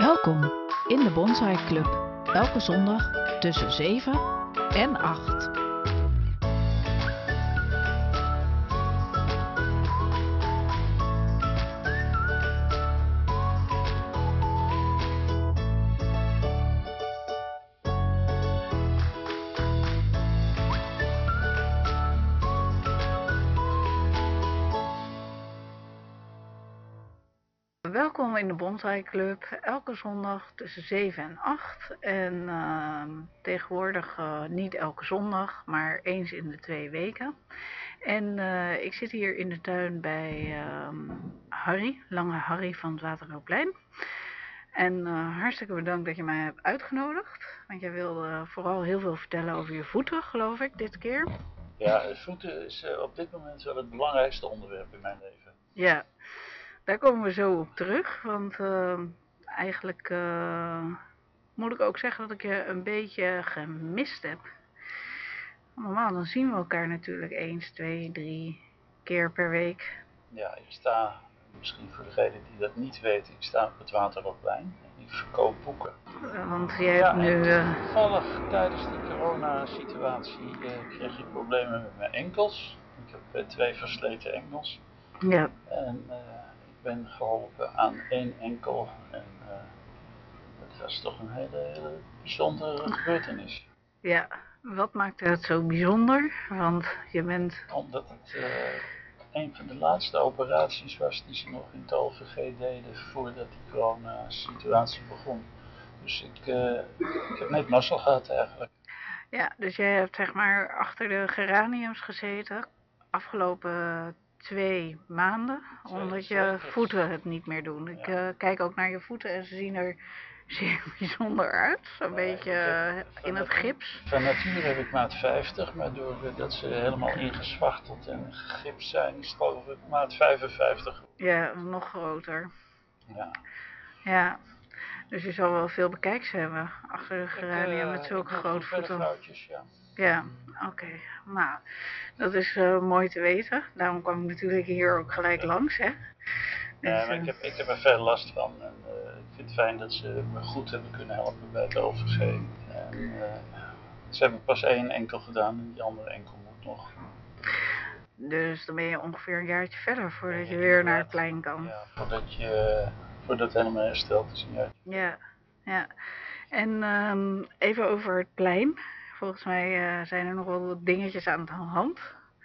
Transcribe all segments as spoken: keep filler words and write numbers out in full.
Welkom in de Bonsai Club. Elke zondag tussen zeven en acht. Welkom in de Bonsai Club, elke zondag tussen zeven en acht. En uh, tegenwoordig uh, niet elke zondag, maar eens in de twee weken. En uh, ik zit hier in de tuin bij uh, Harry, Lange Harry van het Waterloopplein. En uh, hartstikke bedankt dat je mij hebt uitgenodigd. Want jij wilde vooral heel veel vertellen over je voeten, geloof ik, dit keer. Ja, voeten is uh, op dit moment wel het belangrijkste onderwerp in mijn leven. Ja. Daar komen we zo op terug, want uh, eigenlijk uh, moet ik ook zeggen dat ik je een beetje gemist heb. Normaal dan zien we elkaar natuurlijk eens, twee, drie keer per week. Ja, ik sta, misschien voor degene die dat niet weet, ik sta op het Waterloopplein en ik verkoop boeken. Uh, want jij hebt ja, nu... Uh... Toevallig tijdens de coronasituatie uh, kreeg ik problemen met mijn enkels. Ik heb uh, twee versleten enkels. Ja. En uh, ik ben geholpen aan één enkel en uh, dat was toch een hele, hele bijzondere gebeurtenis. Ja, wat maakt het zo bijzonder? Want je bent... Omdat het uh, een van de laatste operaties was die ze nog in het O V G deden voordat die corona-situatie begon. Dus ik, uh, ik heb net mazzel gehad eigenlijk. Ja, dus jij hebt zeg maar achter de geraniums gezeten afgelopen twee maanden, twee, omdat je voeten het niet meer doen. Ik ja. uh, kijk ook naar je voeten en ze zien er zeer bijzonder uit. Zo'n nee, beetje heb, in het gips. Van nature heb ik maat vijftig, maar doordat ze helemaal ingezwachteld en gegipst zijn, is het geloof ik maat vijfenvijftig. Ja, nog groter. Ja. Ja. Dus je zal wel veel bekijks hebben achter de geranium uh, met zulke grote voeten. Vrouwtjes, ja. Ja, oké. Okay. Nou, dat is uh, mooi te weten. Daarom kwam ik natuurlijk hier ook gelijk langs, hè. Dus, ja, maar uh, ik, heb, ik heb er veel last van. En uh, ik vind het fijn dat ze me goed hebben kunnen helpen bij het O V G. En uh, ze hebben pas één enkel gedaan en die andere enkel moet nog. Dus dan ben je ongeveer een jaartje verder voordat je weer naar het plein kan. Ja, voordat je... Voordat het helemaal hersteld is. Ja, ja. ja. En um, even over het plein. Volgens mij uh, zijn er nog wel wat dingetjes aan de hand.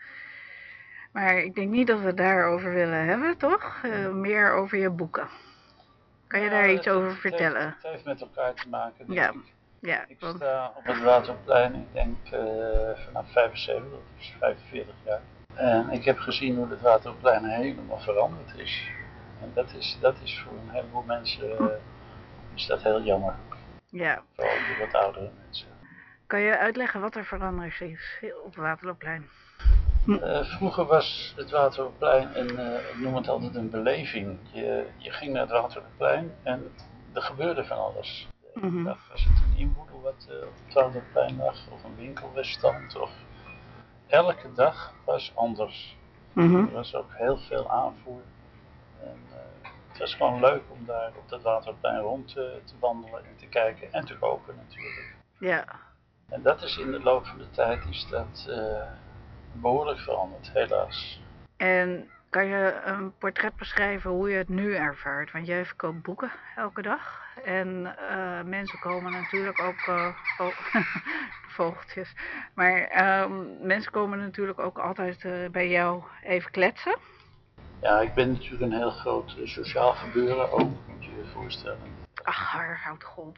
Maar ik denk niet dat we het daarover willen hebben, toch? Uh, meer over je boeken. Kan je ja, daar iets het, over het vertellen? Heeft, het heeft met elkaar te maken, denk ja. ik. Ja, ik want... sta op het Waterloopplein, ik denk uh, vanaf vijfenzeventig, dus vijfenveertig jaar. En ik heb gezien hoe het Waterloopplein helemaal veranderd is. En dat is, dat is voor een heleboel mensen uh, is dat heel jammer. Ja. Vooral voor wat oudere mensen. Kan je uitleggen wat er veranderd is op het Waterloopplein? Uh, vroeger was het Waterloopplein een, uh, ik noem het altijd een beleving. Je, je ging naar het Waterloopplein en er gebeurde van alles. Mm-hmm. Dat was het een inboedel wat uh, op het Waterloopplein lag, of een winkelrestaurant. Of... Elke dag was anders. Mm-hmm. Er was ook heel veel aanvoer. En, uh, het was gewoon leuk om daar op dat Waterloopplein rond te, te wandelen en te kijken en te kopen natuurlijk. Ja. En dat is in de loop van de tijd is dat uh, behoorlijk veranderd, helaas. En kan je een portret beschrijven hoe je het nu ervaart? Want jij verkoopt boeken elke dag. En uh, mensen komen natuurlijk ook... Uh, oh, vogeltjes. Maar uh, mensen komen natuurlijk ook altijd uh, bij jou even kletsen. Ja, ik ben natuurlijk een heel groot uh, sociaal gebeuren ook, moet je je voorstellen. Ach, haar, houd op.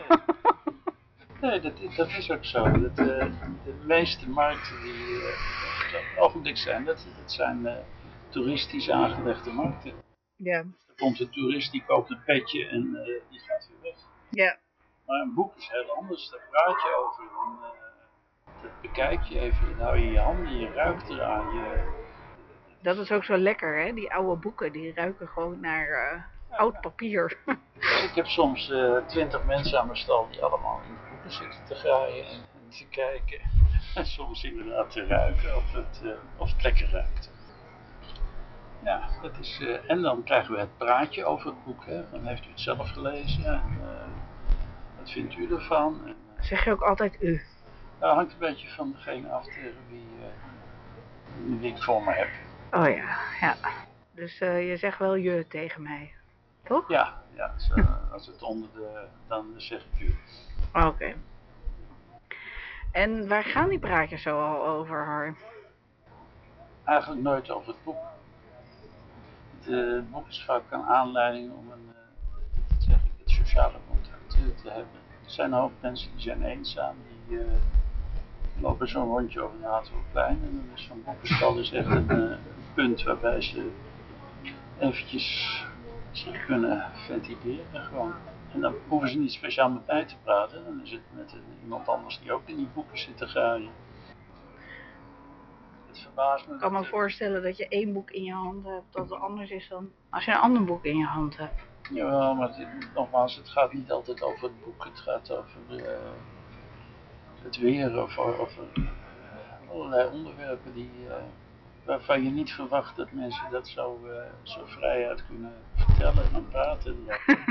Nee, dat, dat is ook zo. Dat, uh, de meeste markten die uh, op het ogenblik zijn, dat, dat zijn uh, toeristisch aangelegde markten. Ja. Er komt een toerist, die koopt een petje en uh, die gaat weer weg. Ja. Maar een boek is heel anders, daar praat je over. En, uh, dat bekijk je even, dan hou je je handen, je ruikt eraan. Je... Dat is ook zo lekker, hè? Die oude boeken, die ruiken gewoon naar uh, ja, oud papier. Dus ik heb soms twintig uh, mensen aan mijn stal die allemaal in de boeken zitten te graaien en, en te kijken. En soms inderdaad te ruiken of het, uh, of het lekker ruikt. Ja, dat is, uh, en dan krijgen we het praatje over het boek. Hè? Dan heeft u het zelf gelezen en uh, wat vindt u ervan? En, uh, zeg je ook altijd u? Nou, hangt een beetje van degene af tegen wie, uh, wie ik voor me heb. Oh ja, ja. Dus uh, je zegt wel je tegen mij, toch? Ja, ja zo, als het onder de, dan zeg ik u. Oké. Okay. En waar gaan die praatjes zo al over, Harry? Eigenlijk nooit over het boek. Het, uh, het boek is vaak een aanleiding om een, uh, zeg ik, het sociale contact uh, te hebben. Er zijn een hoop mensen die zijn eenzaam, die uh, lopen zo'n rondje over het Waterloopplein. En dan is zo'n boekenstal is echt een uh, punt waarbij ze eventjes zich kunnen ventileren gewoon. En dan hoeven ze niet speciaal met mij te praten, dan is het met iemand anders die ook in die boeken zit te graaien. Het verbaast me. Ik kan me voorstellen dat je één boek in je hand hebt dat het anders is dan als je een ander boek in je hand hebt. Ja, maar het, nogmaals, het gaat niet altijd over het boek, het gaat over uh, het weer of over uh, allerlei onderwerpen die, uh, waarvan je niet verwacht dat mensen dat zo, uh, zo vrijuit kunnen vertellen en praten.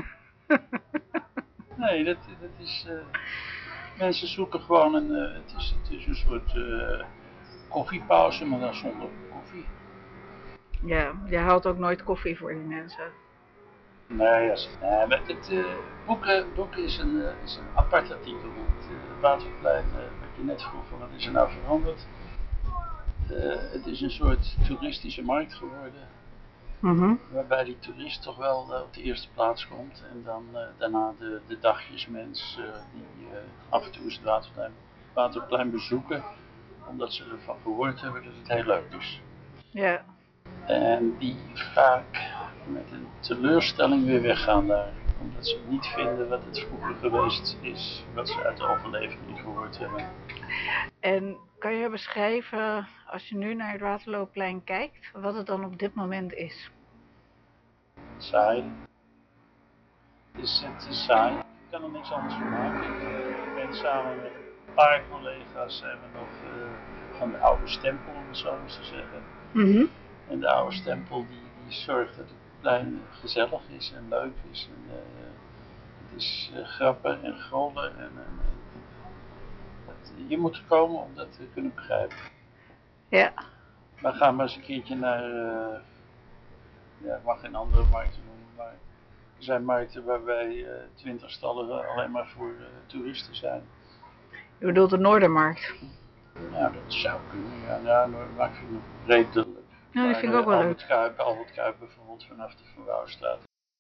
Nee, dat, dat is, uh, mensen zoeken gewoon een, uh, het, is, het is een soort uh, koffiepauze, maar dan zonder koffie. Ja, je haalt ook nooit koffie voor die mensen. Nee, yes. nee maar het uh, boeken, boeken is, een, uh, is een apart artikel. Het uh, Waterplein, uh, wat je net vroeg, van wat is er nou veranderd? Uh, het is een soort toeristische markt geworden. Mm-hmm. Waarbij die toerist toch wel uh, op de eerste plaats komt. En dan uh, daarna de, de dagjesmens uh, die uh, af en toe eens het Waterplein, Waterplein bezoeken. Omdat ze ervan gehoord hebben dat het heel leuk is. Ja. Yeah. En die vaak met een teleurstelling weer weggaan daar. Omdat ze niet vinden wat het vroeger geweest is. Wat ze uit de overleving niet gehoord hebben. En kan je beschrijven, als je nu naar het Waterloopplein kijkt, wat het dan op dit moment is? Saai. Het is, het is saai. Ik kan er niks anders van maken. Ik ben samen met een paar collega's zijn we nog uh, van de oude stempel, om het zo eens te zeggen. Mm-hmm. En de oude stempel die, die zorgt dat het plein gezellig is en leuk is. En, uh, het is uh, grappen en grollen. En, uh, dat, je moet er komen om dat te kunnen begrijpen. Ja. Maar ga maar eens een keertje naar, uh, ja, ik mag geen andere markten noemen, maar er zijn markten waarbij twintig uh, stallen alleen maar voor uh, toeristen zijn. Je bedoelt de Noordermarkt? Nou, dat zou kunnen, ja, ja Noordermarkt vind ik nog redelijk. Ja, dat vind ik ook wel Albert leuk. Kuip, Albert Kuip bijvoorbeeld vanaf de Van Wouwstraat.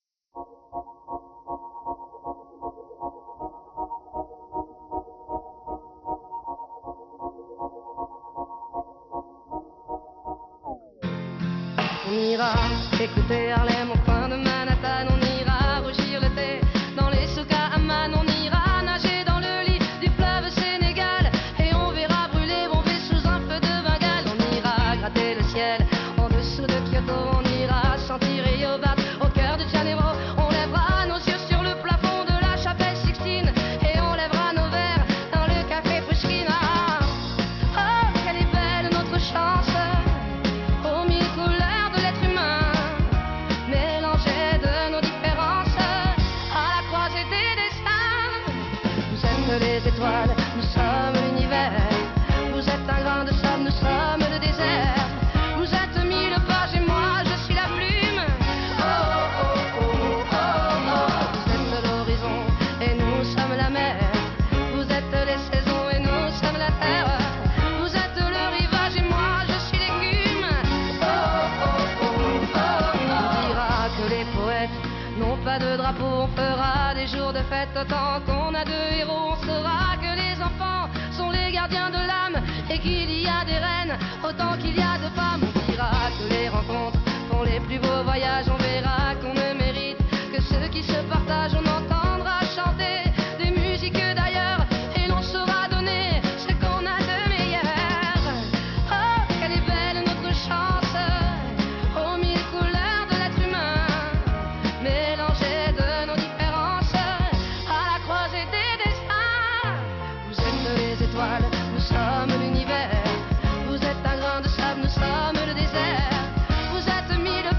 On ira écouter Harlem au coin de Manhattan, on ira rougir le thé dans les souks à Amman, on ira nager dans le lit du fleuve Sénégal et on verra brûler Bombay sous un feu de Bengale. On ira gratter le ciel en dessous de Kyoto, on ira sentir Rio Bat au cœur de Janeiro, on lèvera nos yeux sur le plafond de la chapelle Sixtine et on lèvera nos verres dans le café Pushkin. Ah, oh, quelle est belle notre chance aux mille couleurs de l'être humain, mélangées de nos différences à la croisée des destins. Vous êtes les étoiles, nous sommes l'univers. Vous êtes un grain de sable, nous sommes le désert. Vous êtes mille pages et moi je suis la plume. Oh oh oh oh oh oh. Vous êtes l'horizon et nous sommes la mer. Vous êtes les saisons et nous sommes la terre. Vous êtes le rivage et moi je suis l'écume. Oh oh oh oh oh. On dira que les poètes n'ont pas de drapeau, on fera des jours de fête autant qu'on a de héros. On saura que les enfants sont les gardiens de l'âme et qu'il y a des reines autant qu'il y a de femmes. On dira que les rencontres font les plus beaux voyages. On verra qu'on ne mérite que ceux qui se partagent. On entendra chanter des musiques d'ailleurs et l'on saura donner ce qu'on a de meilleur. Oh, quelle est belle notre chance aux mille couleurs de l'être humain, mélangées de nos différences à la croisée des destins. Vous êtes les étoiles, nous sommes l'univers. Vous êtes un grain de sable, nous sommes le désert. Vous êtes mille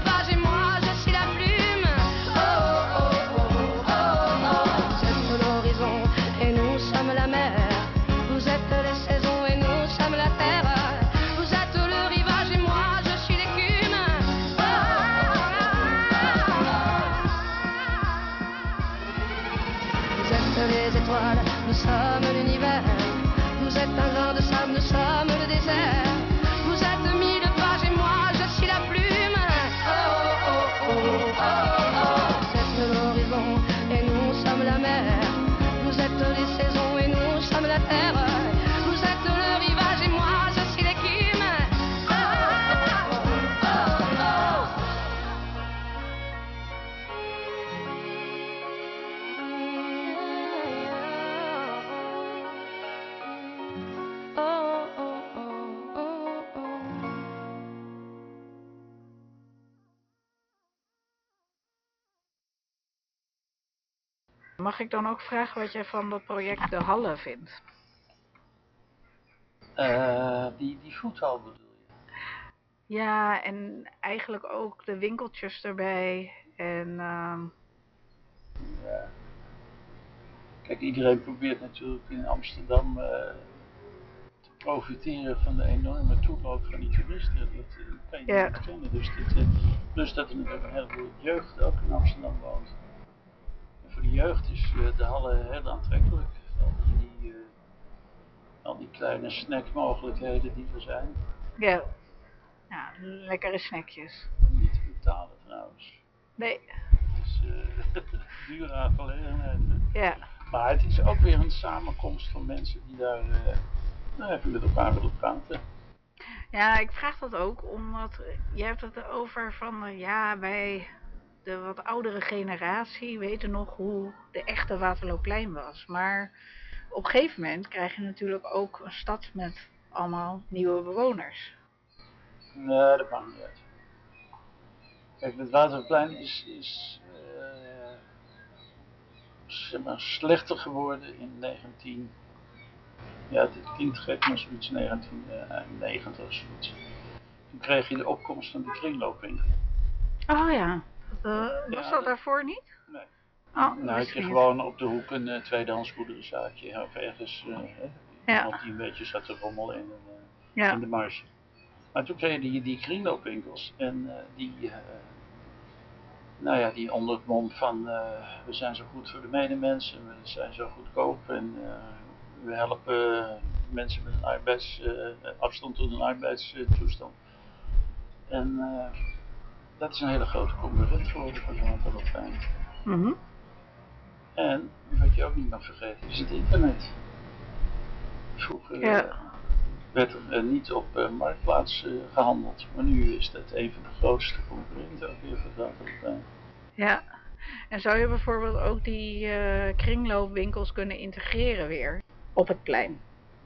Mag ik dan ook vragen wat jij van dat project De Halle vindt? Uh, die, die voethal bedoel je? Ja, en eigenlijk ook de winkeltjes erbij. En, uh... ja. Kijk, iedereen probeert natuurlijk in Amsterdam uh, te profiteren van de enorme toeloop van die toeristen. Dat uh, kan je ja. niet kennen. Dus dit, uh, plus dat er natuurlijk een heleboel jeugd ook in Amsterdam woont. En voor de jeugd is uh, De Halle heel aantrekkelijk. Al die, die, uh, al die kleine snackmogelijkheden die er zijn. Ja, ja, lekkere snackjes. Niet te betalen trouwens. Nee. Het is uh, dure aangelegenheid. Ja. Maar het is ook weer een samenkomst van mensen die daar uh, nou, even met elkaar willen praten. Ja, ik vraag dat ook omdat je hebt het over van uh, ja, wij de wat oudere generatie weten nog hoe de echte Waterlooplein was. Maar op een gegeven moment krijg je natuurlijk ook een stad met allemaal nieuwe bewoners. Nee, dat maakt niet uit. Kijk, het Waterlooplein is, is uh, zeg maar slechter geworden in negentien... Ja, het klinkt gek, maar zoiets negentien negentig of zoiets. Toen kreeg je de opkomst van de kringloopwinkel. Oh ja, uh, was ja, dat daarvoor niet? Nee. Oh, nou had je niet. Gewoon op de hoek een uh, tweedehands goederenzaakje of ergens uh, ja. iemand die een beetje zat te rommelen in, uh, ja. in de marge. Maar toen kreeg je die, die kringloopwinkels en uh, die, uh, nou ja, die onder het mom van uh, we zijn zo goed voor de medemensen, we zijn zo goedkoop en uh, we helpen mensen met een arbeids, uh, afstand tot een arbeidstoestand. En uh, dat is een hele grote concurrent geworden voor zo'n Waterlooplein. Mm-hmm. En wat je ook niet mag vergeten is het internet. Vroeger ja. uh, werd er uh, niet op uh, marktplaats uh, gehandeld, maar nu is dat een van de grootste concurrenten ook weer voor het Waterlooplein. Ja, en zou je bijvoorbeeld ook die uh, kringloopwinkels kunnen integreren weer op het plein?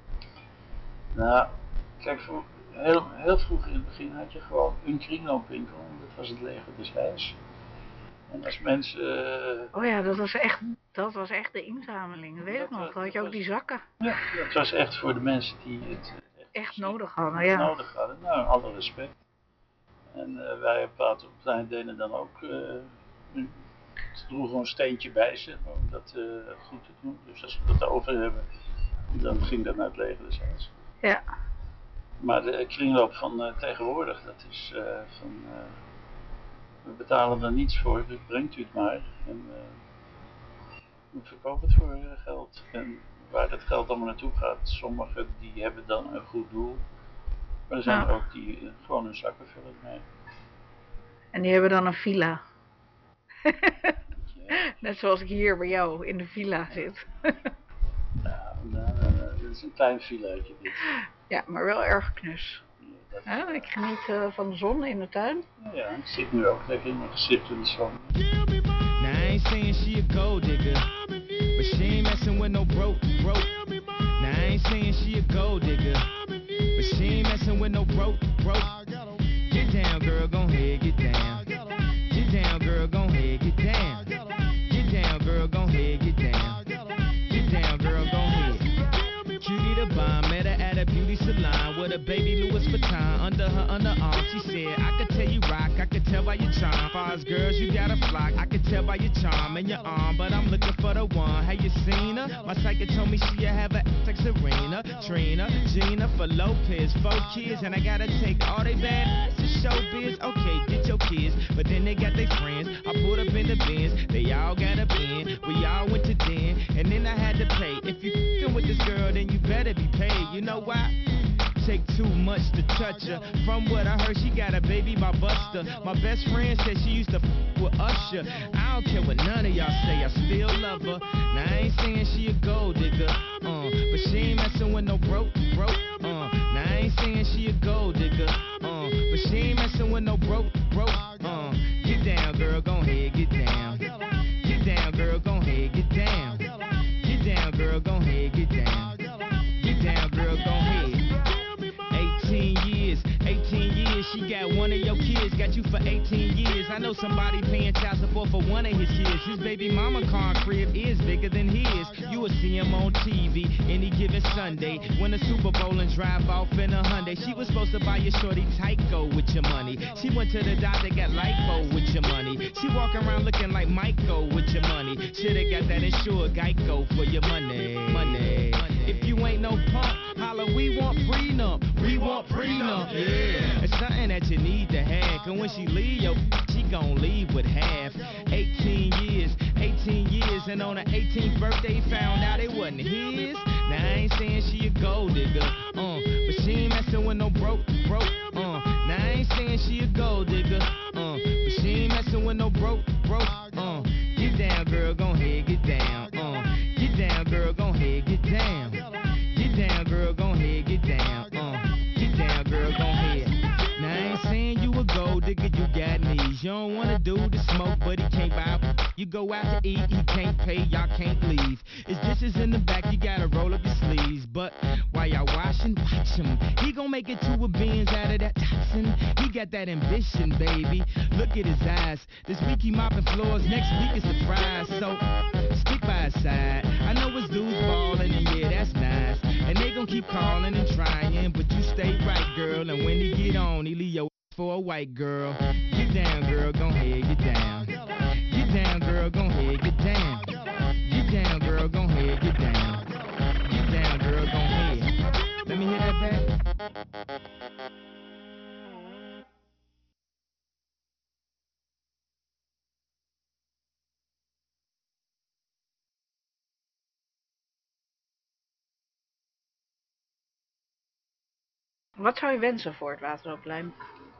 Nou, kijk, voor heel, heel vroeg in het begin had je gewoon een kringloopwinkel, dat was het leger des Heils. En als mensen... Uh, oh ja, dat was echt, dat was echt de inzameling, dat weet ik nog. Dan had je ook was, die zakken. Ja, dat was echt voor de mensen die het echt, echt nodig hadden. Ja. Nodig hadden. Nou, alle respect. En uh, wij op Waterlooplein deden dan ook... Uh, ze droegen een steentje bij ze om dat uh, goed te doen. Dus als we dat over hebben, dan ging dat naar het leger des Heils. Ja. Maar de kringloop van uh, tegenwoordig, dat is uh, van... Uh, we betalen er niets voor, dus brengt u het maar. En uh, we verkopen het voor uh, geld. En waar dat geld allemaal naartoe gaat, sommigen die hebben dan een goed doel. Maar er zijn ja. er ook die uh, gewoon hun zakken vullen mee. En die hebben dan een villa. ja. Net zoals ik hier bij jou in de villa zit. nou, nou, nou, dat is een klein villaatje dit. Ja, maar wel erg knus. Ja, ik geniet uh, van de zon in de tuin. Ja, ik zit nu ook lekker in mijn gezicht in de zon. Now I ain't saying she a gold digger, but she ain't messing with no broke, broke. Now I ain't saying she a gold digger, but she ain't messing with no broke, broke. Get down, girl, gon' ahead, get down. Get down, girl, gon' ahead, get down. Get down, girl, gon' ahead, get down. Get down, girl, gon' ahead. Cutie the bomb, met her at a beauty salon with a baby Louis Vuitton under her underarm. She said, I could tell you rock, I could tell by your charm. Far as girls, you got a flock, I could tell by your charm and your arm, but I'm looking for the one. Have you seen her? My psychic told me she'll have a like Serena, Trina, Gina for Lopez, four kids, and I gotta take all they bad to showbiz. Okay, get your kids, but then they got their friends. I pulled up in the Benz, they all got a bin. We all went to den, and then I had to pay. If you f***ing with this girl, then you better be paid. You know why? Take too much to touch her. From what I heard, she got a baby by Buster. My best friend said she used to f with Usher. I don't care what none of y'all say, I still love her. Now I ain't saying she a gold digger, uh, but she ain't messing with no broke, broke. Uh, now I ain't saying she a gold digger, uh, but she ain't messing with no broke, broke. Uh, get down, girl, gon' ahead, get down. Get down, girl, gon' ahead, get down. Get down, girl, gon' ahead, get down. Get down, girl, gon' ahead. eighteen years, eighteen years, she got one of your kids, got you for eighteen years. I know know somebody paying child support for one of his kids. His baby mama car crib is bigger than his. You will see him on T V any given Sunday. Win a Super Bowl and drive off in a Hyundai. She was supposed to buy your shorty Tyco with your money. She went to the doctor, got lipo with your money. She walk around looking like Michael with your money. Shoulda got that insured Geico for your money. Money. If you ain't no punk, holla, we want prenup. We want prenup. Yeah. It's something that you need to have. Cause when she leave, yo, she gon' leave with half. eighteen years, eighteen years, and on her eighteenth birthday found out it wasn't his. Now I ain't saying she a gold digger, uh, but she ain't messing with no broke, broke, uh. Now I ain't saying she a gold digger, uh, but she ain't messing with no broke, broke, uh. Get down, girl, gon' ahead, get down, uh. Get down, girl, gon' ahead, get down. Get down, girl, gon' ahead, get down, uh. Get down, girl, gon' ahead. Now I ain't saying you a gold digger, you got knees. You don't wanna do the smoke, but he can't buy. You go out to eat, he can't pay, y'all can't leave. His dishes in the back, you gotta roll up your sleeves. But while y'all washing, watch him. He gon' make it to a beans out of that toxin. He got that ambition, baby. Look at his eyes. This week he mopping floors, next week is the fries. So stick by his side. I know his dudes ballin', and yeah, that's nice. And they gon' keep calling and trying, but you stay right, girl. And when he get on, he leave your for a white girl. Get down, girl, gon' ahead, get down. Get down, girl, gon' ahead, get down. Get down, girl, gon' ahead, get down. Get down, girl, gon' ahead. Let me hear that back. Wat zou je wensen voor het Waterloopplein?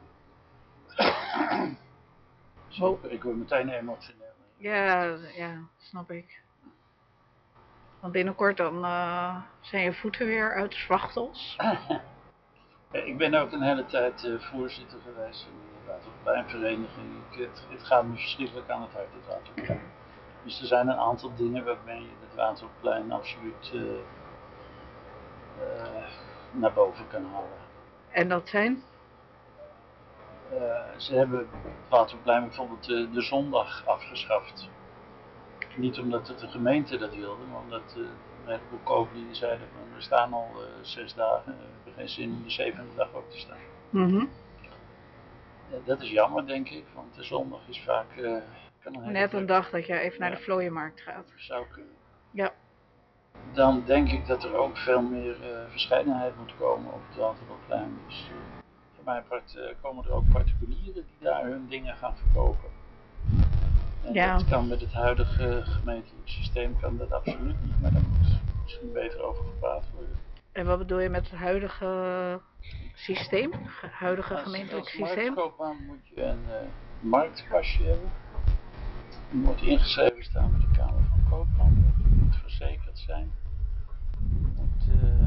Zo, ik word meteen emotioneel. Ja, ja, snap ik. Want binnenkort dan uh, zijn je voeten weer uit de zwachtels. Ik ben ook een hele tijd uh, voorzitter geweest van de Waterpleinvereniging. Ik, het, het gaat me verschrikkelijk aan het hart, het Waterplein. Dus er zijn een aantal dingen waarmee je het Waterplein absoluut uh, uh, naar boven kan halen. En dat zijn? Uh, ze hebben het Waterplein bijvoorbeeld uh, de zondag afgeschaft. Niet omdat het de gemeente dat wilde, maar omdat uh, een heleboel kooplieden zeiden van we staan al uh, zes dagen, we hebben geen zin om de zevende dag ook te staan. Mm-hmm. Uh, dat is jammer, denk ik, want de zondag is vaak... Uh, kan een Net een dag dat je even naar ja. de Vlooienmarkt gaat. Zou kunnen. Ja. Dan denk ik dat er ook veel meer uh, verscheidenheid moet komen op het Waterloopplein. Dus uh, voor mijn part uh, komen er ook particulieren die daar hun dingen gaan verkopen. En ja. Dat kan met het huidige gemeentelijk systeem kan dat absoluut niet, maar daar moet misschien beter over gepraat worden. En wat bedoel je met het huidige systeem? Huidige als, gemeentelijk als systeem? Als marktkoopman moet je een uh, marktpasje hebben. Je moet ingeschreven staan met de Kamer van Koophandel. Je moet verzekerd zijn. Je moet uh,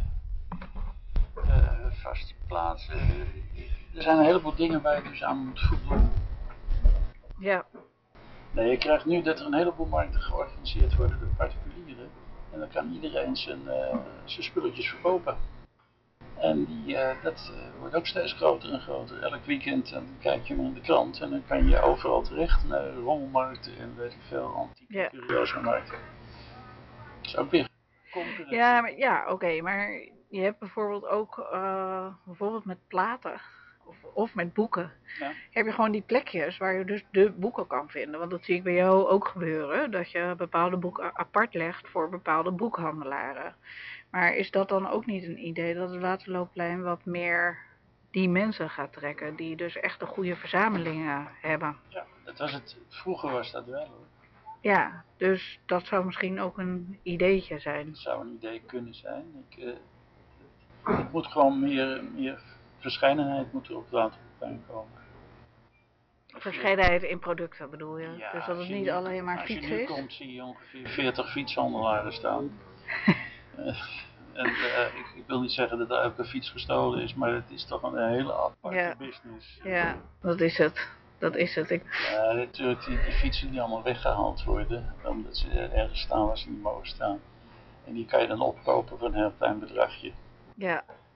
uh, vaste plaatsen. Er zijn een heleboel dingen waar je dus aan moet voldoen. Ja. Nee, je krijgt nu dat er een heleboel markten georganiseerd worden door particulieren. En dan kan iedereen zijn, uh, zijn spulletjes verkopen. En die, uh, dat uh, wordt ook steeds groter en groter. Elk weekend dan kijk je maar in de krant en dan kan je overal terecht naar rommelmarkten en weet ik veel, antieke ja. curiosa markten. Dat is ook weer concurrentie. Ja, maar, ja oké, okay, maar je hebt bijvoorbeeld ook, uh, bijvoorbeeld met platen of, of met boeken, ja. heb je gewoon die plekjes waar je dus de boeken kan vinden. Want dat zie ik bij jou ook gebeuren, dat je bepaalde boeken apart legt voor bepaalde boekhandelaren. Maar is dat dan ook niet een idee dat het Waterloopplein wat meer die mensen gaat trekken, die dus echt de goede verzamelingen hebben? Ja, dat was het, vroeger was dat wel hoor. Ja, dus dat zou misschien ook een ideetje zijn. Dat zou een idee kunnen zijn. Ik, uh, het moet gewoon meer, meer verscheidenheid moet er op het Waterloopplein komen. Verscheidenheid in producten bedoel je? Ja, dus dat het niet nu, alleen maar fietsen is? Als je nu is? komt zie je ongeveer veertig fietshandelaren staan. uh, en uh, ik, ik wil niet zeggen dat er elke fiets gestolen is, maar het is toch een hele aparte ja. business. Ja, dat is het. Dat is het. Ik... Ja, natuurlijk die, die fietsen die allemaal weggehaald worden, omdat ze ergens staan waar ze niet mogen staan. En die kan je dan opkopen voor een heel klein bedragje. Ja.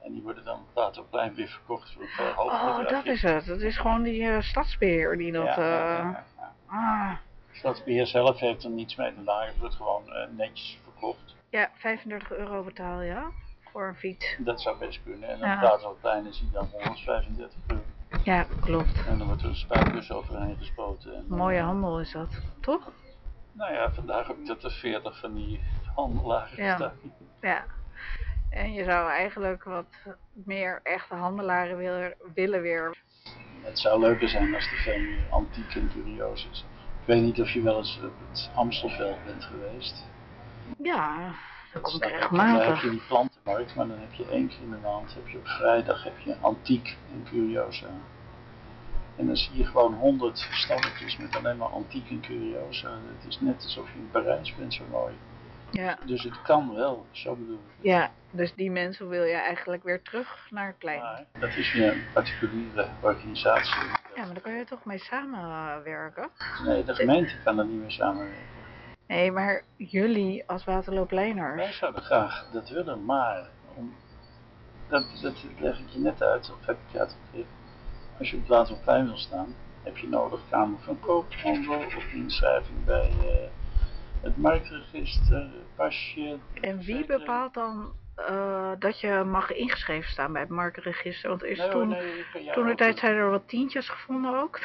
En die worden dan op het Waterplein weer verkocht voor een hoog Oh, bedrag. dat is het. Het is gewoon die uh, stadsbeheer die dat... Ja, Uh... ja, ja, ja. Ah. Stadsbeheer zelf heeft er niets mee te maken. Het wordt gewoon uh, netjes verkocht. Ja, vijfendertig euro betaal je, ja? Voor een fiets. Dat zou best kunnen. En op Ja. het Waterplein is hij dan honderdvijfendertig euro. Ja, klopt. En dan wordt er een spuitbus overheen gespoten. En, Mooie uh, handel is dat, toch? Nou ja, vandaag heb ik dat er veertig van die handelaren Ja. staan. Ja. En je zou eigenlijk wat meer echte handelaren willen, willen weer. Het zou leuker zijn als er veel meer antiek en curieus is. Ik weet niet of je wel eens op het Amstelveld bent geweest. Ja, dat kom ik Daar heb je- regelmatig. Daar heb je die plantenmarkt, maar dan heb je één keer in de maand, heb je op vrijdag heb je antiek en curiosa. En dan zie je gewoon honderd stalletjes met alleen maar antiek en curiosa. Het is net alsof je in Parijs bent, zo mooi. Ja. Dus het kan wel, zo bedoel ik. Ja, dus die mensen wil je eigenlijk weer terug naar het plein. Maar dat is weer een particuliere organisatie. Ja, maar daar kan je toch mee samenwerken? Nee, de gemeente kan er niet mee samenwerken. Nee, maar jullie als Waterloopleiners. Wij zouden graag dat willen, maar om, dat, dat leg ik je net uit, of heb ik je uitgegeven. Als je op het Waterplein wil staan, heb je nodig Kamer van Koophandel of inschrijving bij uh, het marktregister, pasje. En wie bepaalt dan uh, dat je mag ingeschreven staan bij het marktregister? Want is Nee, toen, nee, ja, toen de tijd zijn er wat tientjes gevonden ook.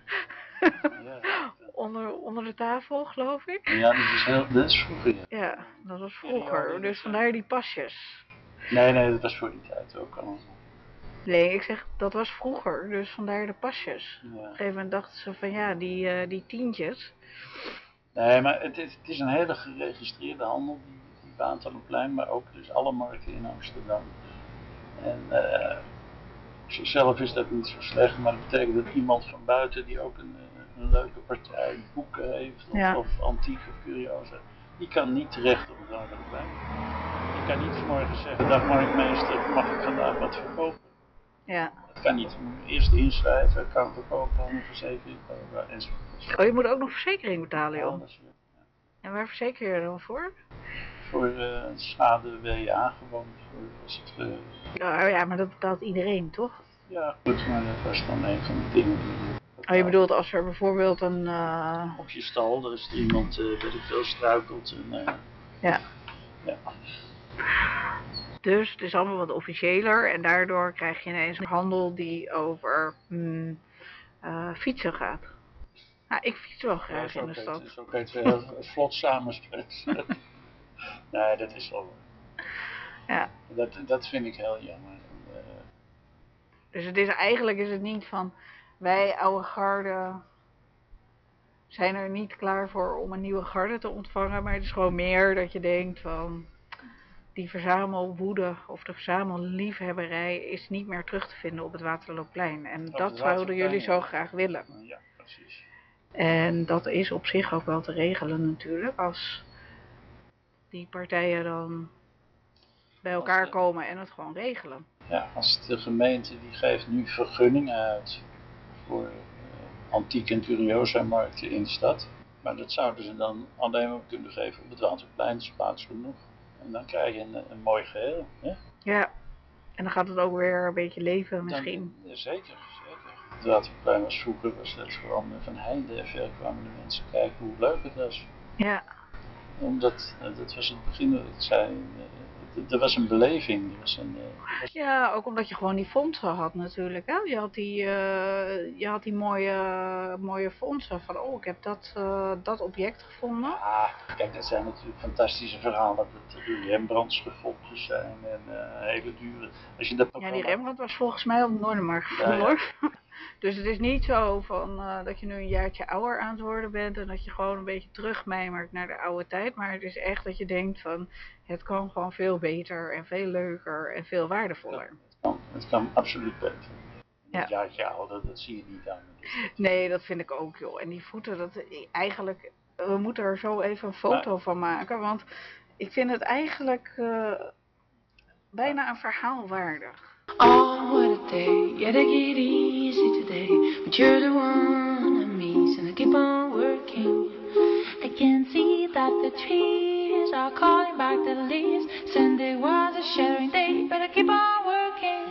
Ja. onder, onder de tafel, geloof ik. Ja, dat is, heel, dat is vroeger. Ja. Ja, dat was vroeger. Dus vandaar die pasjes. Nee, nee, dat was voor die tijd ook al. Nee, ik zeg, dat was vroeger, dus vandaar de pasjes. Ja. Op een gegeven moment dachten ze van ja, die, uh, die tientjes. Nee, maar het is, het is een hele geregistreerde handel, die, die Waterloopplein, maar ook dus alle markten in Amsterdam. En uh, zelf is dat niet zo slecht, maar dat betekent dat iemand van buiten die ook een, een leuke partij boeken heeft, of, Ja. of antiek of curiosa, die kan niet terecht op het Waterloopplein. Je kan niet vanmorgen zeggen, dag marktmeester, mag ik vandaag wat verkopen? Ja. Dat kan niet. Je moet eerst inschrijven, kan verkopen, een verzekering kopen enzovoort. Oh, je moet ook nog verzekering betalen, joh. Alles, ja. En waar verzeker je dan voor? Voor uh, schade W A gewoon. Voor, als het, uh... Oh ja, maar dat betaalt iedereen, toch? Ja, goed, maar dat was dan een van de dingen die... Oh, je bedoelt als er bijvoorbeeld een... Uh... Op je stal, er is er iemand, uh, weet ik veel, struikelt en... Uh... Ja. Ja. Dus het is allemaal wat officiëler en daardoor krijg je ineens een handel die over mm, uh, fietsen gaat. Nou, ik fiets wel graag Ja, in de stad. Zo kan je het heel vlot samenspreken. Nee, dat is wel... Ja. Dat, dat vind ik heel jammer. Uh... Dus het is eigenlijk is het niet van wij oude garde zijn er niet klaar voor om een nieuwe garde te ontvangen, maar het is gewoon meer dat je denkt van die verzamelwoede of de verzamelliefhebberij is niet meer terug te vinden op het Waterloopplein. En Op dat zouden jullie zo graag willen. Ja, precies. En dat is op zich ook wel te regelen natuurlijk, als die partijen dan bij elkaar de, komen en het gewoon regelen. Ja, als de gemeente die geeft nu vergunningen uit voor uh, antiek en curiosa markten in de stad. Maar dat zouden ze dan alleen maar kunnen geven op het Waterplein, is plaats genoeg. En dan krijg je een, een mooi geheel. Hè? Ja, en dan gaat het ook weer een beetje leven misschien. Dan, zeker, zeker. Het Waterplein was vroeger, was dat gewoon van heinde en ver kwamen de mensen kijken hoe leuk het was. Ja. Omdat, dat was het begin dat ik zei, er was een beleving. Er was een, er was... Ja, ook omdat je gewoon die fondsen had natuurlijk. Hè? Je had die, uh, je had die mooie, mooie fondsen van, oh, ik heb dat, uh, dat object gevonden. Ja, kijk, dat zijn natuurlijk fantastische verhalen. Dat er Rembrandts gevonden zijn en uh, hele dure... Als je dat programma... Ja, die Rembrandt was volgens mij op de Noordermarkt gevonden, ja, ja. hoor. Dus het is niet zo van, uh, dat je nu een jaartje ouder aan het worden bent en dat je gewoon een beetje terugmijmert naar de oude tijd. Maar het is echt dat je denkt van, het kan gewoon veel beter en veel leuker en veel waardevoller. Ja, het, kan, het kan absoluut beter. Ja. Een jaartje ouder, dat zie je niet aan. Nee, dat vind ik ook, joh. En die voeten, dat eigenlijk, we moeten er zo even een foto maar... van maken, want ik vind het eigenlijk uh, bijna een verhaal waardig. Oh, what a day, yeah, take it easy today, but you're the one I miss, and I keep on working. I can see that the trees trees are calling back the leaves. Sunday was a shattering day, better keep on working.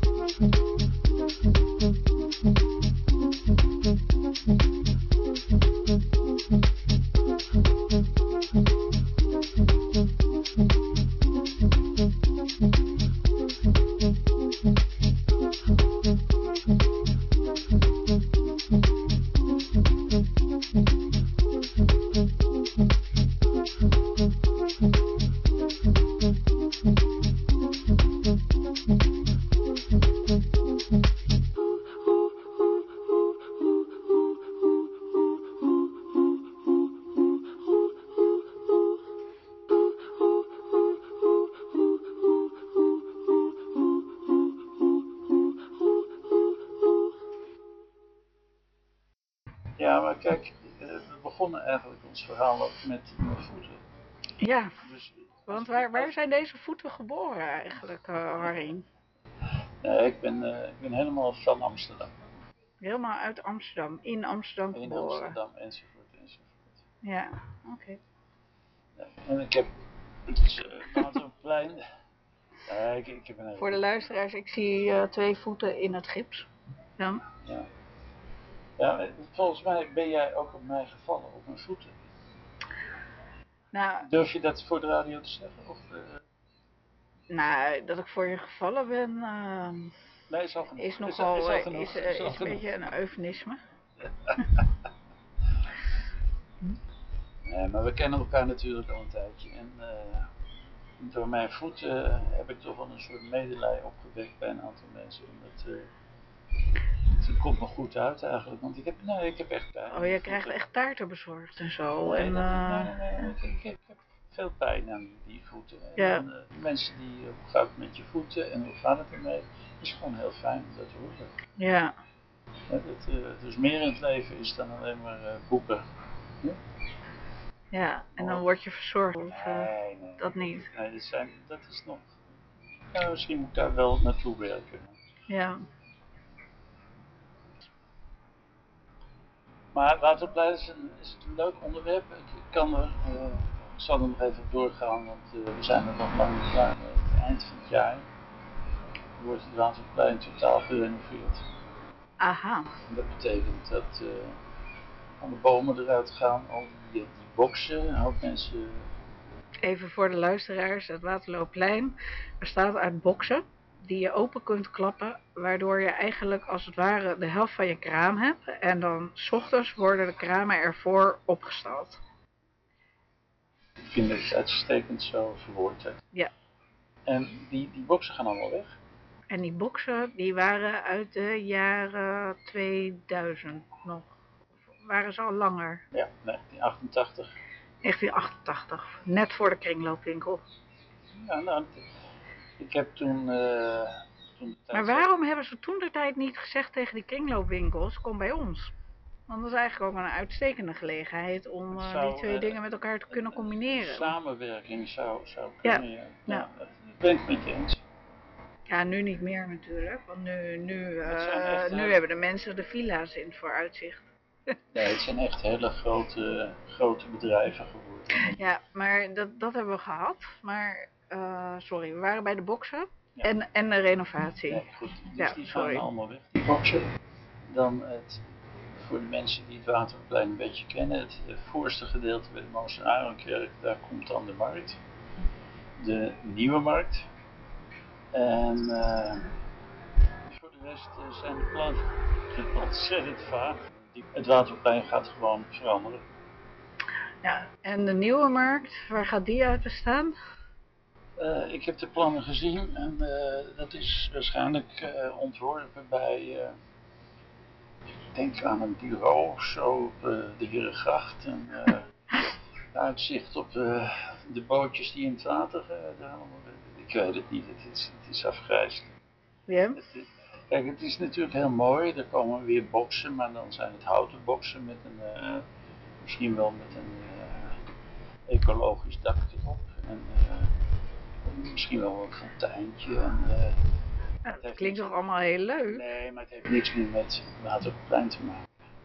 Thank you. Ja, maar kijk, uh, we begonnen eigenlijk ons verhaal ook met mijn voeten. Ja, Dus, want waar, waar zijn deze voeten geboren eigenlijk, uh, Harry? Nee, ik ben, uh, ik ben helemaal van Amsterdam. Helemaal uit Amsterdam, in Amsterdam In geboren. Amsterdam, enzovoort, enzovoort. Ja, oké. Okay. Ja, en ik heb het uh, Waterplein. Uh, ik, ik heb een Voor de luisteraars, ik zie uh, twee voeten in het gips. Ja. Ja. Ja, volgens mij ben jij ook op mij gevallen, op mijn voeten. Nou, durf je dat voor de radio te zeggen? Of, uh... Nou, dat ik voor je gevallen ben, uh, nee, is, al genoeg. is nogal is, al, is, al genoeg. is, uh, is, al is een beetje een eufemisme. Nee, maar we kennen elkaar natuurlijk al een tijdje. En uh, door mijn voeten uh, heb ik toch wel een soort medelij opgewekt bij een aantal mensen. Omdat, uh, het komt me goed uit eigenlijk, want ik heb, nee, ik heb echt pijn. Oh, je krijgt echt taarten bezorgd en zo. Nee, en, dat, uh, nee, nee, nee. Ik, ik, ik heb veel pijn aan die voeten. En ja. dan, uh, mensen die, uh, hoe gaat het met je voeten en hoe gaat het ermee? Dat is gewoon heel fijn om dat te horen. Ja. Ja, dat, uh, dus meer in het leven is dan alleen maar uh, boeken. Ja? Ja, en dan word je verzorgd. Of, uh, nee, nee. Dat niet. Nee, dat, zijn, dat is nog... Ja, misschien moet ik daar wel naartoe werken. Ja. Maar Waterplein is, een, is het een leuk onderwerp. Ik kan er... Uh, ik zal er nog even doorgaan, want uh, we zijn er nog lang niet klaar. Aan het eind van het jaar wordt het Waterplein totaal gerenoveerd. Aha. En dat betekent dat uh, alle bomen eruit gaan, al die, die boksen, een hoop mensen... Even voor de luisteraars, het Waterloopplein bestaat uit boksen die je open kunt klappen, waardoor je eigenlijk als het ware de helft van je kraam hebt. En dan 's ochtends worden de kramen ervoor opgestald. Ik vind dat het uitstekend zo verwoord hebt. Ja. En die, die boksen gaan allemaal weg? En die boksen, die waren uit de jaren tweeduizend nog. Waren ze al langer? Ja, negentien achtentachtig. negentien achtentachtig, net voor de kringloopwinkel. Ja, nou, ik heb toen... Uh, toen maar waarom hebben ze toen de tijd niet gezegd tegen die kringloopwinkels, kom bij ons? Want dat is eigenlijk ook een uitstekende gelegenheid om uh, zou, die twee uh, dingen met elkaar te kunnen combineren. Samenwerking zou, zou kunnen, ja. Ja. ja. ja. Dat ben ik met je eens. Ja, nu niet meer natuurlijk, want nu, nu, uh, nu hele... hebben de mensen de villa's in het vooruitzicht. Nee, het zijn echt hele grote, grote bedrijven geworden. Ja, maar dat, dat hebben we gehad. Maar, uh, sorry, we waren bij de boksen ja. en, en de renovatie. Nee, goed, dus ja, die sorry. gaan allemaal weg, die boksen. Dan het, voor de mensen die het Waterplein een beetje kennen, het, het voorste gedeelte bij de Moosen-Arenkerk, daar komt dan de markt. De Nieuwe Markt. En uh, voor de rest uh, zijn de plannen ontzettend vaag. Het Waterplein gaat gewoon veranderen. Ja, en de Nieuwe Markt, waar gaat die uit bestaan? Uh, ik heb de plannen gezien en uh, dat is waarschijnlijk uh, ontworpen bij, uh, ik denk aan een bureau of zo, op uh, de Herengracht. En uh, uitzicht op uh, de bootjes die in het water uh, ik weet het niet, het is, het is afgrijselijk. Ja? Het is, kijk, het is natuurlijk heel mooi, er komen weer boksen, maar dan zijn het houten boksen met een, uh, misschien wel met een uh, ecologisch dak erop. En uh, misschien wel een fonteintje. En, uh, ja, dat klinkt toch allemaal heel leuk? Nee, maar het heeft niks meer met Waterplein te maken.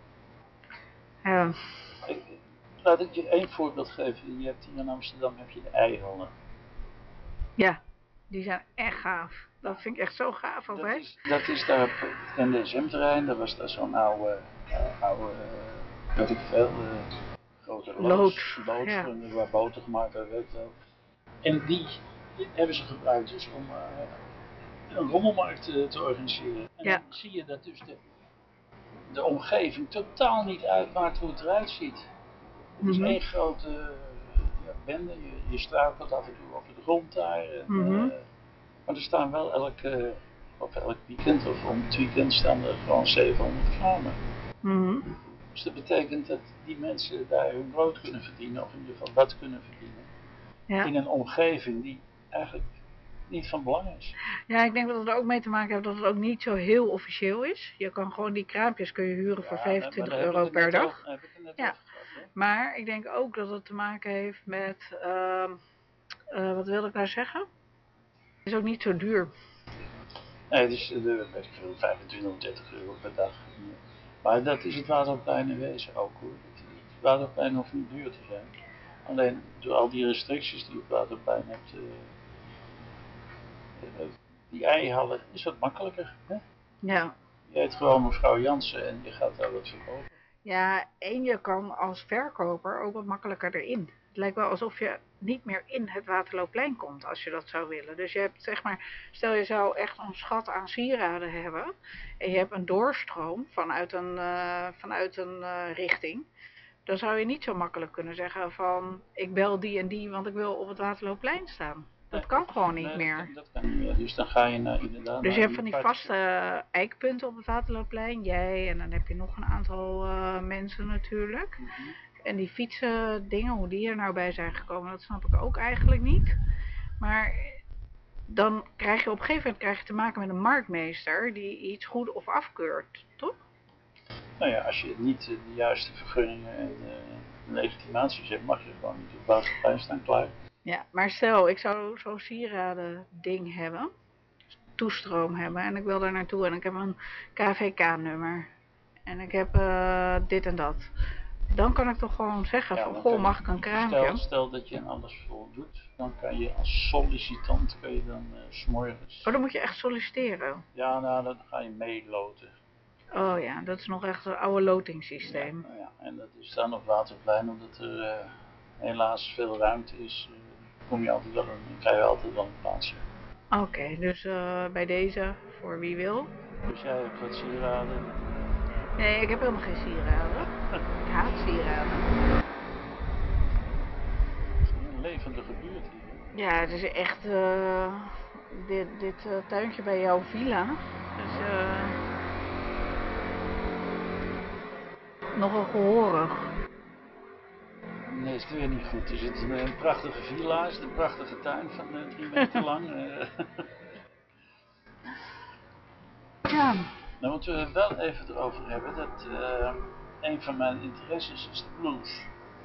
Ja. Ik, laat ik je één voorbeeld geven. Je hebt hier in Amsterdam heb je de eihallen. Ja, die zijn echt gaaf. Dat vind ik echt zo gaaf altijd. Dat is, dat is daar op het N D S M-terrein. Daar was daar zo'n oude, uh, oude uh, weet ik veel, uh, grote loods, loods ja. waar boten gemaakt werden, weet ik wel. En die hebben ze gebruikt dus om uh, een rommelmarkt uh, te organiseren. En ja. dan zie je dat dus de, de omgeving totaal niet uitmaakt hoe het eruit ziet. Het is mm-hmm. één grote uh, ja, bende, je, je struikelt af en toe over de grond daar. En, mm-hmm. uh, maar er staan wel elke, op elk weekend of om het weekend staan er gewoon zevenhonderd kramen. Mm-hmm. Dus dat betekent dat die mensen daar hun brood kunnen verdienen, of in ieder geval wat kunnen verdienen. Ja. In een omgeving die eigenlijk niet van belang is. Ja, ik denk dat het er ook mee te maken heeft dat het ook niet zo heel officieel is. Je kan gewoon die kraampjes kun je huren voor Ja, vijfentwintig maar daar euro heb ik het per net dag. over- heb ik het net Ja. over gehad, hè? Maar ik denk ook dat het te maken heeft met, ehm, eh, wat wilde ik nou zeggen? Het is ook niet zo duur. Nee, het is uh, weet ik veel, vijfentwintig, dertig euro per dag. Maar dat is het Waterplein in wezen ook hoor. Het, het Waterplein hoeft niet duur te zijn. Alleen door al die restricties die het Waterplein hebt, uh, uh, die eihallen is wat makkelijker. Hè? Ja. Je heet gewoon mevrouw Jansen en je gaat daar wat verkopen. Ja, en je kan als verkoper ook wat makkelijker erin. Het lijkt wel alsof je niet meer in het Waterloopplein komt als je dat zou willen. Dus je hebt zeg maar, stel je zou echt een schat aan sieraden hebben. En je hebt een doorstroom vanuit een, uh, vanuit een uh, richting. Dan zou je niet zo makkelijk kunnen zeggen van ik bel die en die want ik wil op het Waterloopplein staan. Dat Nee, kan gewoon niet nee, meer. Dat, dat kan niet meer. Dus dan ga je naar inderdaad. Dus je naar hebt van die aparte- vaste uh, eikpunten op het Waterloopplein. Jij en dan heb je nog een aantal uh, mensen natuurlijk. Mhm. En die fietsen dingen, hoe die er nou bij zijn gekomen, dat snap ik ook eigenlijk niet. Maar dan krijg je op een gegeven moment krijg je te maken met een marktmeester die iets goed of afkeurt, toch? Nou ja, als je niet uh, de juiste vergunningen en uh, legitimaties hebt, mag je gewoon niet op het Waterplein staan klaar. Ja, maar stel, ik zou zo'n sieraden ding hebben, toestroom hebben en ik wil daar naartoe en ik heb een K V K-nummer en ik heb uh, dit en dat. Dan kan ik toch gewoon zeggen Ja, van, dan goh, kan je- mag ik een kraampje? Stel, stel dat je alles voldoet, dan kan je als sollicitant, kun je dan uh, 's morgens. Oh, dan moet je echt solliciteren. Ja, nou, dan ga je meeloten. Oh ja, dat is nog echt een oude lotingssysteem. Ja, nou ja, en dat is dan op Waterplein, omdat er uh, helaas veel ruimte is, uh, kom je altijd wel een, krijg je altijd wel een plaatsje. Oké, okay, dus uh, bij deze, voor wie wil. Dus jij hebt wat sieraden. Nee, ik heb helemaal geen sieraden. Ik haat sieraden. Het is een levendige buurt hier. Ja, het is echt uh, dit, dit uh, tuintje bij jouw villa. Dus uh, nogal gehoorig. Nee, is het weer niet goed. Er zit een, een prachtige villa, is het een prachtige tuin van uh, drie meter lang. Uh. Ja. Nou moeten we wel even erover hebben dat uh, een van mijn interesses is de blues.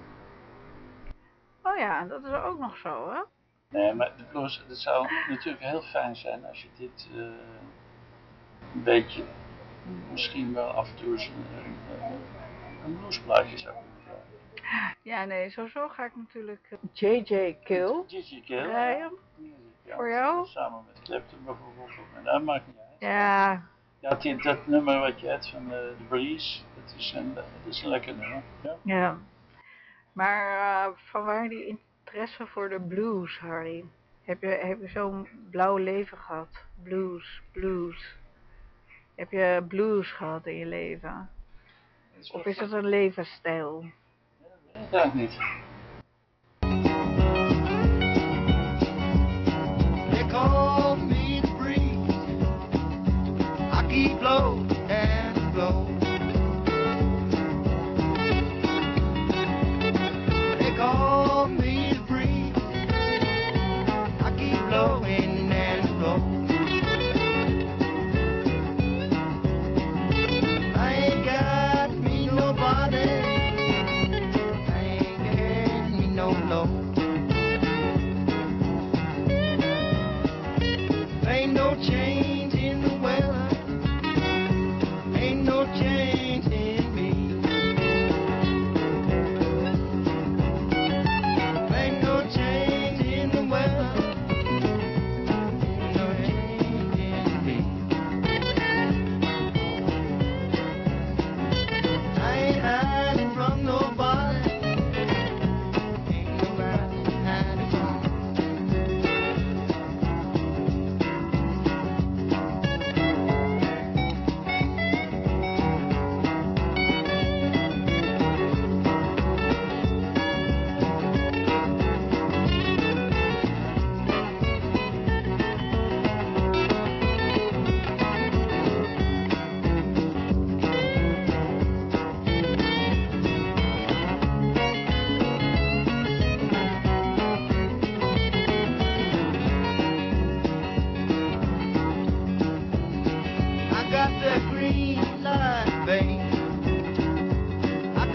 Oh ja, dat is ook nog zo, hè? Nee, maar de blues, het zou natuurlijk heel fijn zijn als je dit uh, een beetje, misschien wel af en toe eens een, een, een bluesplaatje zou kunnen krijgen. Ja, nee, sowieso ga ik natuurlijk J J Kill J J Kill rijden. Ja, voor jou? Samen met Clapton bijvoorbeeld, en dat maakt niet uit. Ja. Ja, die, dat nummer wat je hebt van de uh, Breeze, dat is, een, dat is een lekker nummer. Ja. Ja. Maar uh, van waar die interesse voor de blues, Harry? Heb je, heb je zo'n blauw leven gehad? Blues, blues. Heb je blues gehad in je leven? Of is het een levensstijl? Dat weet ik niet. They call me the breeze. I keep low and low. They call me the breeze. I keep blowing and low. I ain't got me nobody. I ain't got me no low.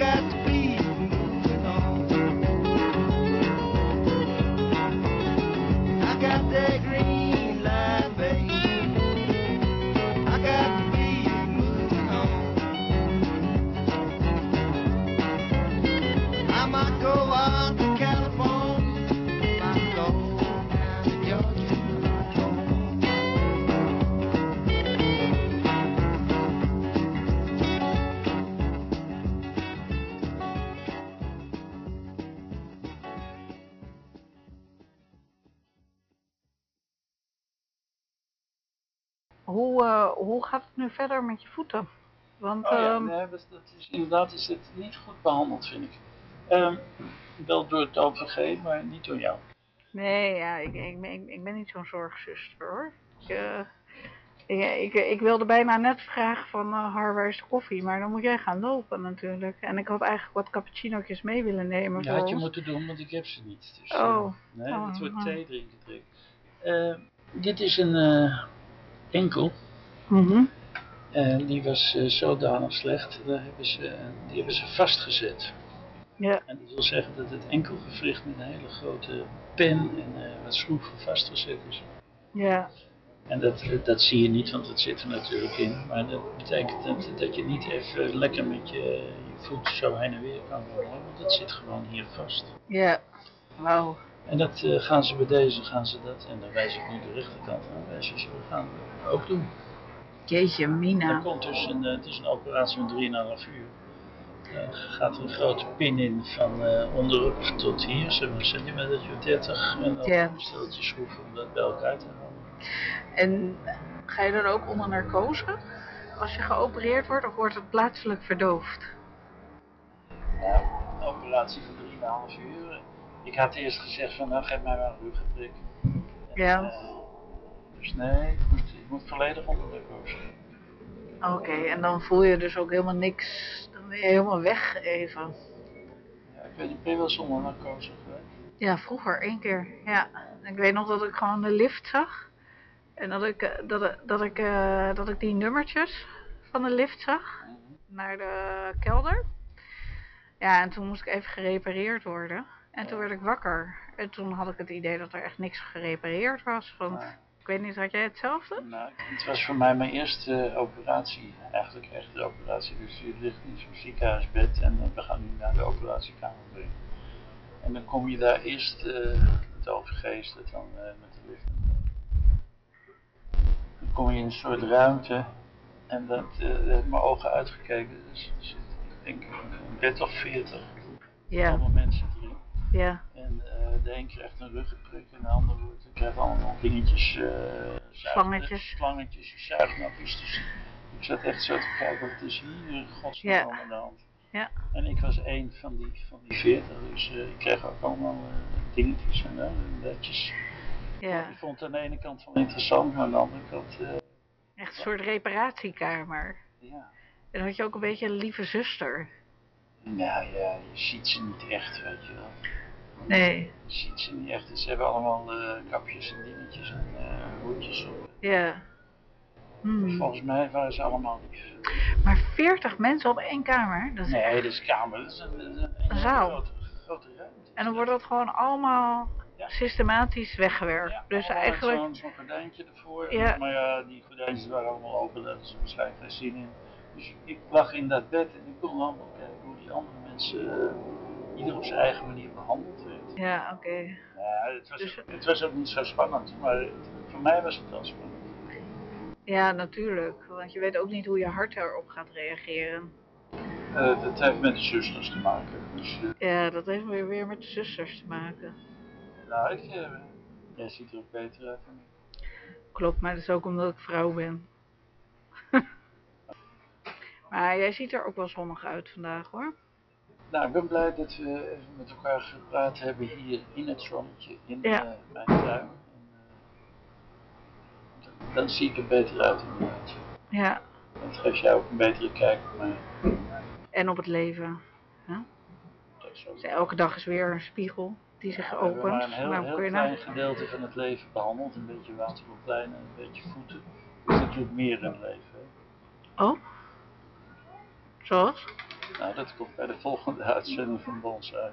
got to be moving on. I got that green light, babe. I got to be moving on. I might go out to California, might go down to Georgia. Hoe, uh, hoe gaat het nu verder met je voeten? Want, Oh ja, um, nee, dat, dat is, inderdaad is het niet goed behandeld, vind ik. Um, wel door het O V G, maar niet door jou. nee, ja, ik, ik, ben- ik, ik ben niet zo'n zorgzuster hoor. Ik, uh, ik, ik, ik wilde bijna net vragen van uh, Har, waar is de koffie? Maar dan moet jij gaan lopen natuurlijk. En ik had eigenlijk wat cappuccinootjes mee willen nemen Dat voor had je ons. moeten doen, want ik heb ze niet. Dus, Oh. uh, nee, Oh, dat wordt oh. thee drinken. drinken. Uh, dit is een uh, enkel. Mm-hmm. En die was uh, zodanig slecht, daar hebben ze, die hebben ze vastgezet. Ja. En dat wil zeggen dat het enkelgewricht met een hele grote pen en uh, wat schroeven vastgezet is. Ja. En dat, dat zie je niet, want dat zit er natuurlijk in. Maar dat betekent dat, dat je niet even lekker met je, je voet zo heen en weer kan rollen. Want dat zit gewoon hier vast. Ja. Wauw. En dat uh, gaan ze bij deze, gaan ze dat. En dan wijs ik nu de rechterkant aan. Wijs je zo, gaan we ook doen. Jeetje, Mina. Er komt dus een, uh, het is een operatie van drieënhalf uur. Dan gaat er een grote pin in van uh, onderop tot hier, zeg maar een centimeter dertig. En dan Ja. een steltje schroeven om dat bij elkaar te houden. En ga je dan ook onder narcose als je geopereerd wordt of wordt het plaatselijk verdoofd? Ja, een operatie van drieënhalf uur. Ik had eerst gezegd van nou geef mij maar een ruggeprik. Ja. Uh, dus nee, ik moet, ik moet volledig onder narcose. Oké, okay, en dan voel je dus ook helemaal niks, dan ben je helemaal weg even. Ja, ik weet niet, ben je wel zonder narcose geweest? Ja, vroeger, één keer, ja. Ik weet nog dat ik gewoon de lift zag. En dat ik, dat, dat ik, uh, dat ik die nummertjes van de lift zag, naar de kelder. Ja, en toen moest ik even gerepareerd worden. En toen werd ik wakker. En toen had ik het idee dat er echt niks gerepareerd was. Want, Ja. ik weet niet, had jij hetzelfde? Nou, het was voor mij mijn eerste uh, operatie, eigenlijk echt de operatie. Dus je ligt in zo'n ziekenhuisbed en uh, we gaan nu naar de operatiekamer brengen. En dan kom je daar eerst, uh, het O V G is dat dan uh, met de lift. Dan kom je in een soort ruimte en dat uh, heeft mijn ogen uitgekeken. Dus er zit, ik denk, een bed of veertig. Ja. Allemaal mensen erin. Ja. En uh, de een krijgt een ruggenprik en de ander wordt, krijgt allemaal dingetjes, uh, slangetjes, slangetjes, zuignapjes. Dus ik zat echt zo te kijken, wat is hier godsnaam ja. aan de hand. Ja. En ik was één van die, van die veertig, dus uh, ik kreeg ook allemaal uh, dingetjes en uh, netjes. Ja. Ik vond het aan de ene kant wel interessant, maar aan de andere kant... Uh, echt een soort reparatiekamer. Ja. En dan had je ook een beetje een lieve zuster. Nou ja, je ziet ze niet echt, weet je wel. Nee. Je ziet ze niet echt. Ze hebben allemaal uh, kapjes en dingetjes en uh, hoedjes op. Ja. Hmm. Volgens mij waren ze allemaal lief. Maar veertig mensen op één kamer? Dat is nee, echt... dat is kamer. Dat is een, een, een, een zaal. Grote, grote ruimte. En dan wordt dat gewoon allemaal ja. systematisch weggewerkt. Ja, dus eigenlijk... Zo'n zo gordijntje ervoor. Ja. Maar ja, die gordijntjes waren allemaal open. Daar hadden ze waarschijnlijk geen zin in. Dus ik lag in dat bed en ik kon allemaal kijken hoe die andere mensen... Uh, ieder op zijn eigen manier behandeld werd. Ja, oké. Okay. Ja, het, was, dus, het was ook niet zo spannend, maar het, voor mij was het wel spannend. Ja, natuurlijk. Want je weet ook niet hoe je hart erop gaat reageren. Uh, dat heeft met de zusters te maken. Dus, uh, ja, dat heeft weer, weer met de zusters te maken. Nou, ik, uh, jij ziet er ook beter uit dan ik. Klopt, maar dat is ook omdat ik vrouw ben. Maar jij ziet er ook wel zonnig uit vandaag, hoor. Nou, ik ben blij dat we even met elkaar gepraat hebben hier in het zonnetje, in ja. uh, mijn tuin. En, uh, dan zie ik er beter uit inderdaad. Ja. Dat geeft jou ook een betere kijk op mij. En op het leven. Huh? Dus elke dag is weer een spiegel die zich ja, opent. We hebben maar een heel, nou, heel klein nou... gedeelte van het leven behandeld. Een beetje waterlooplijn en een beetje voeten. Er is natuurlijk meer in het leven. Hè? Oh? Zoals? Nou, dat komt bij de volgende uitzending van Bonsai.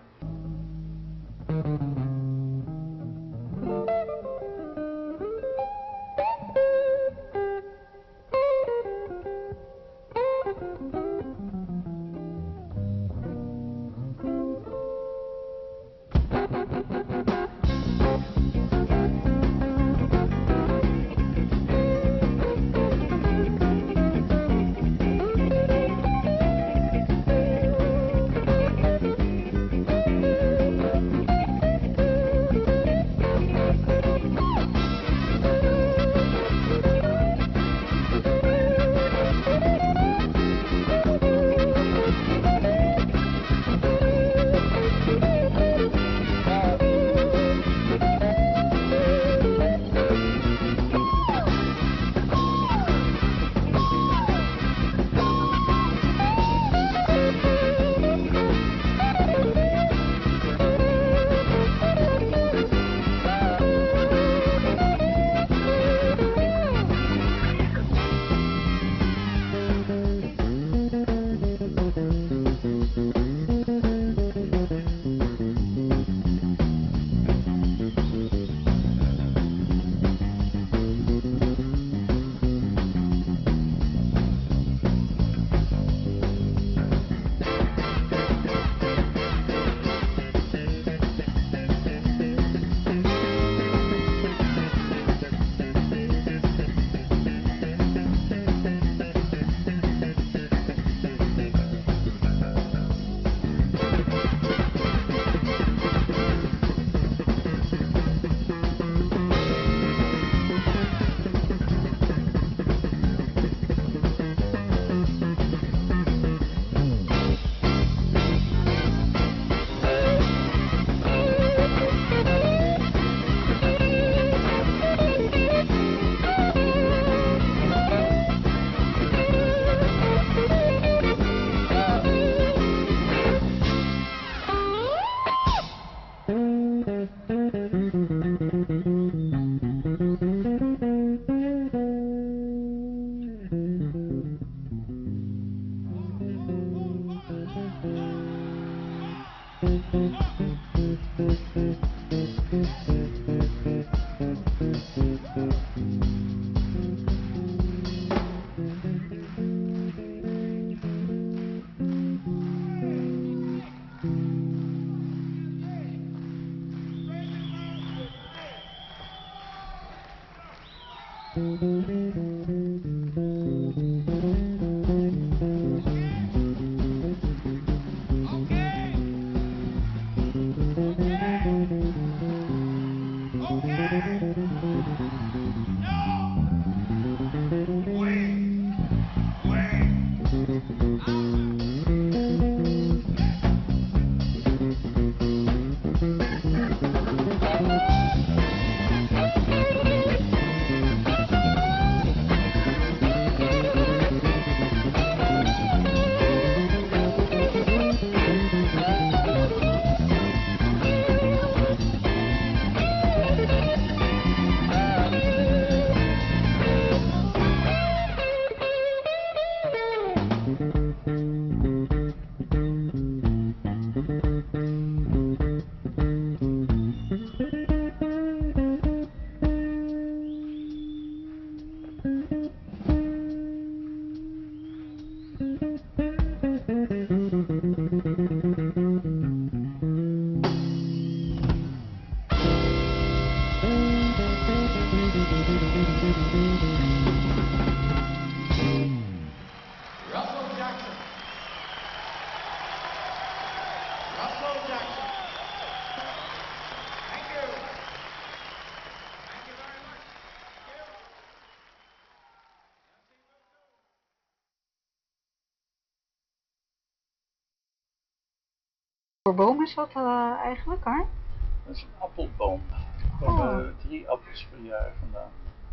Voor boom is dat uh, eigenlijk, hè? Dat is een appelboom. Er komen oh. drie appels per jaar vandaan.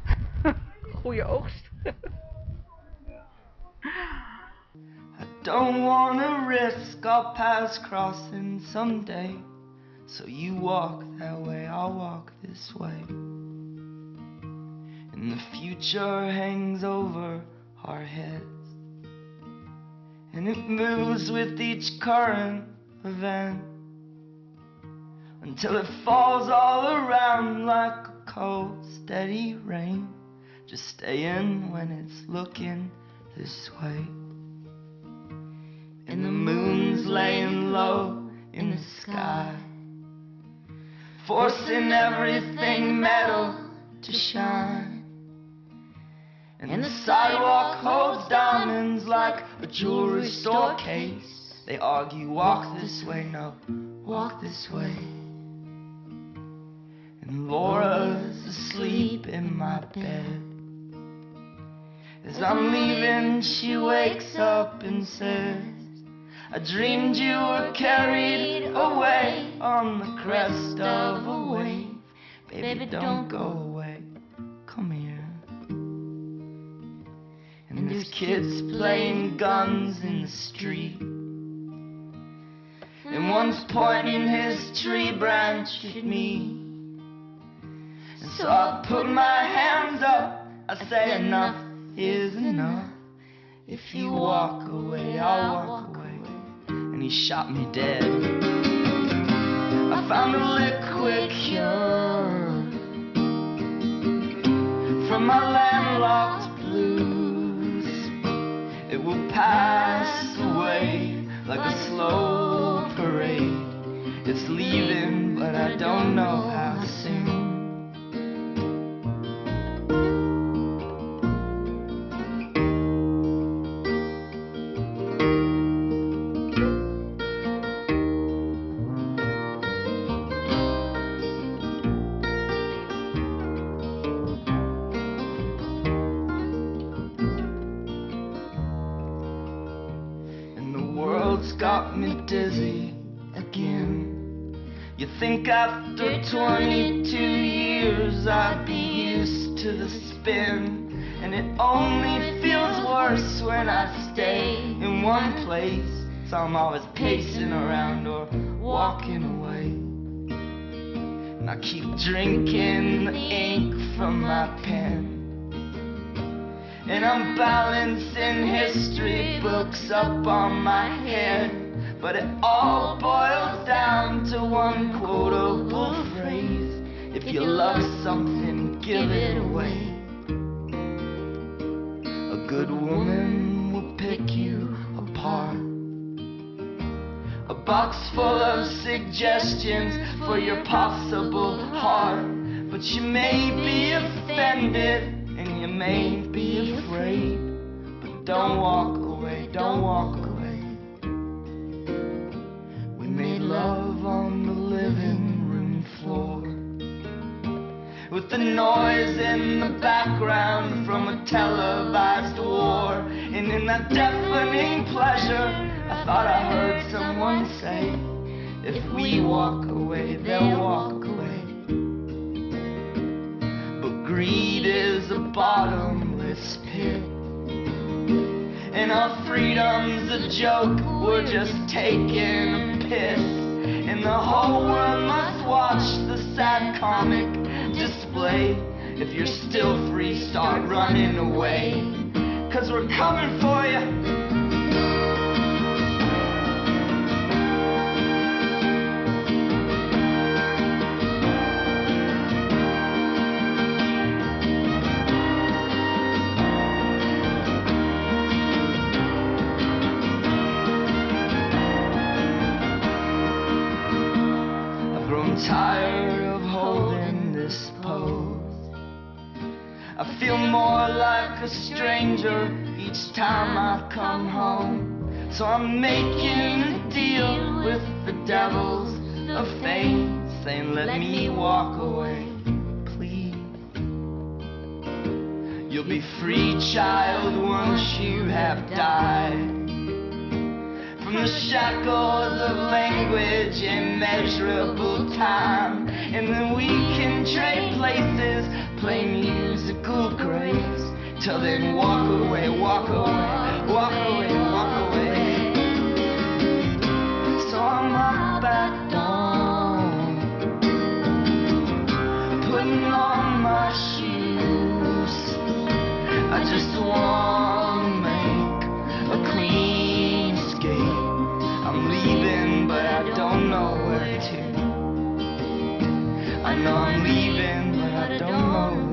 Goeie oogst. Ja. I don't wanna risk our paths crossing someday. So you walk that way, I'll walk this way. And the future hangs over our heads. and it moves with each current event until it falls all around like a cold, steady rain, just staying when it's looking this way. And the moon's laying low in the sky, forcing everything metal to shine. And the sidewalk holds diamonds like a jewelry store case. They argue, walk this way, no, walk this way. And Laura's asleep in my bed. As I'm leaving, she wakes up and says, I dreamed you were carried away on the crest of a wave. Baby, don't go away, come here. And there's kids playing guns in the street, and one's pointing his tree branch at me. And so I put my hands up, I say enough is enough. If you walk away, I'll walk away. And he shot me dead. I found a liquid cure from my landlocked blues. It will pass away like a slow parade. It's leaving, but I don't know how soon. Got me dizzy again. You think after twenty-two years I'd be used to the spin, and it only feels worse when I stay in one place. So I'm always pacing around or walking away, and I keep drinking the ink from my pen. And I'm balancing history books up on my head, but it all boils down to one quotable phrase: if you love something, give it away. A good woman will pick you apart, a box full of suggestions for your possible heart. But you may be offended and you may be afraid, but don't walk away, don't walk away. We made love on the living room floor, with the noise in the background from a televised war. And in that deafening pleasure, I thought I heard someone say, if we walk away, they'll walk away. Greed is a bottomless pit, and our freedom's a joke. We're just taking a piss, and the whole world must watch the sad comic display. If you're still free, start running away, 'cause we're coming for you. Tired of holding this pose. I feel more like a stranger each time I come home. So I'm making a deal with the devils of fate, saying let me walk away, please. You'll be free, child, once you have died from the shackles of language and measurable time. And then we can trade places, play musical grace. Till then, walk away, walk away, walk away, walk away. So I'm up at dawn, putting on my shoes. I just want to make a clean I know I'm leaving, but I don't know